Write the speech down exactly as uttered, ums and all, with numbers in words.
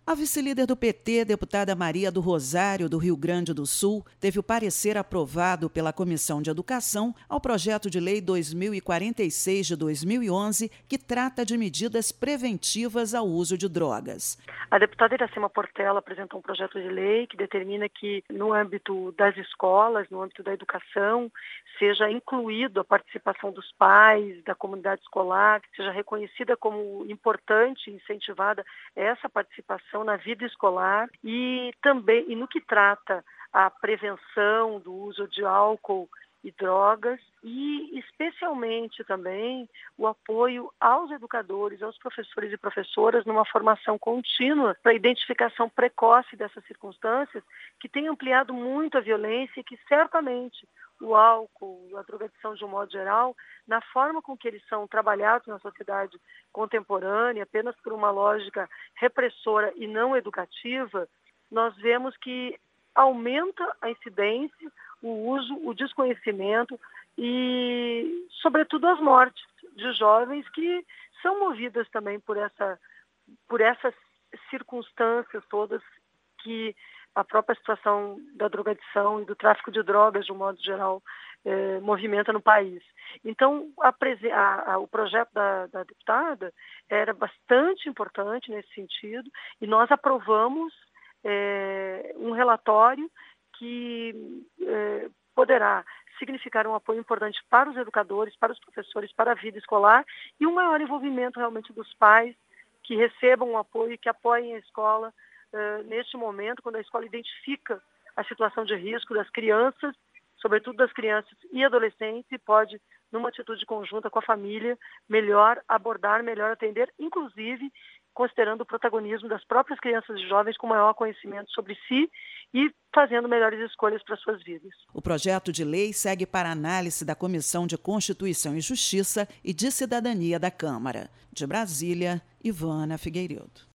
A vice-líder do P T, deputada Maria do Rosário, do Rio Grande do Sul, teve o parecer aprovado pela Comissão de Educação ao projeto de lei dois mil e quarenta e seis de dois mil e onze, que trata de medidas preventivas ao uso de drogas. A deputada Iracema Portela apresentou um projeto de lei que determina que, no âmbito das escolas, no âmbito da educação, seja incluído a participação dos pais, da comunidade escolar, seja reconhecida como importante e incentivada essa participação na vida escolar e também, e no que trata a prevenção do uso de álcool e drogas e, especialmente também, o apoio aos educadores, aos professores e professoras numa formação contínua para a identificação precoce dessas circunstâncias que tem ampliado muito a violência e que certamente o álcool e a drogadição de um modo geral, na forma com que eles são trabalhados na sociedade contemporânea, apenas por uma lógica repressora e não educativa, nós vemos que aumenta a incidência, o uso, o desconhecimento e, sobretudo, as mortes de jovens que são movidas também por essa, por essas circunstâncias todas que a própria situação da drogadição e do tráfico de drogas, de um modo geral, eh, movimenta no país. Então, a, a, a, o projeto da, da deputada era bastante importante nesse sentido e nós aprovamos eh, um relatório que eh, poderá significar um apoio importante para os educadores, para os professores, para a vida escolar e um maior envolvimento realmente dos pais que recebam um apoio e que apoiem a escola Uh, neste momento, quando a escola identifica a situação de risco das crianças, sobretudo das crianças e adolescentes, e pode, numa atitude conjunta com a família, melhor abordar, melhor atender, inclusive considerando o protagonismo das próprias crianças e jovens com maior conhecimento sobre si e fazendo melhores escolhas para suas vidas. O projeto de lei segue para análise da Comissão de Constituição e Justiça e de Cidadania da Câmara. De Brasília, Ivana Figueiredo.